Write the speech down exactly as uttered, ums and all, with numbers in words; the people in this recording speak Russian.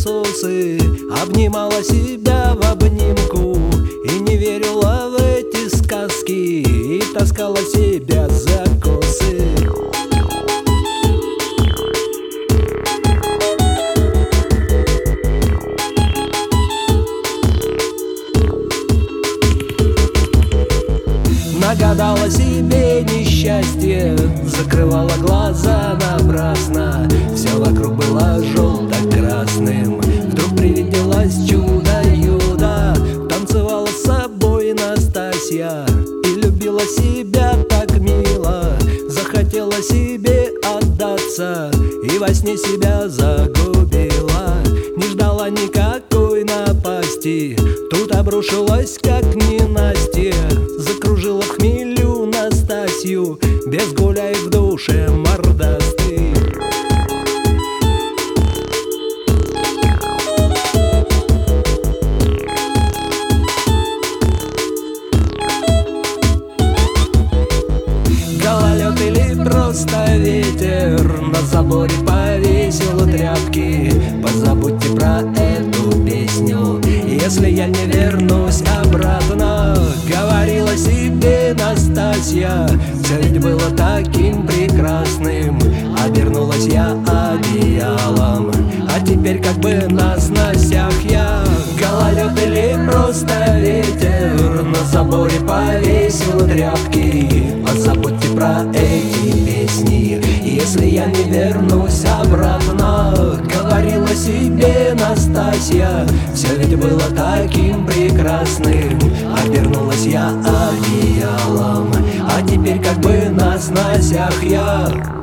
насосы, обнимала себя в обнимку и не верила в эти сказки, и таскала себя за косы. Нагадала себе несчастье, закрывала глаза напрасно. Все вокруг было желто-красным. Вдруг привиделось чудо-юдо. Танцевала с собой Настасья и любила себя так мило. Захотела себе отдаться и во сне себя загубила. Не ждала никакой напасти, тут обрушилась как ненастье. Закружила в хмелю Настасью, без гуляй в душе мордастый. Гололед или просто ветер на заборе повесил тряпки. Позабудьте про эту песню, если я не вернусь обратно. Говорила себе Настасья, все ведь было таким прекрасным. Обернулась я одеялом, а теперь как бы на сносях я. Гололед или просто ветер на заборе повесил тряпки. Позабудьте про эти песни, если я не вернусь обратно. Говорила себе Настасья, все ведь было таким прекрасным. Обернулась я одеялом, а теперь как бы на сносях я.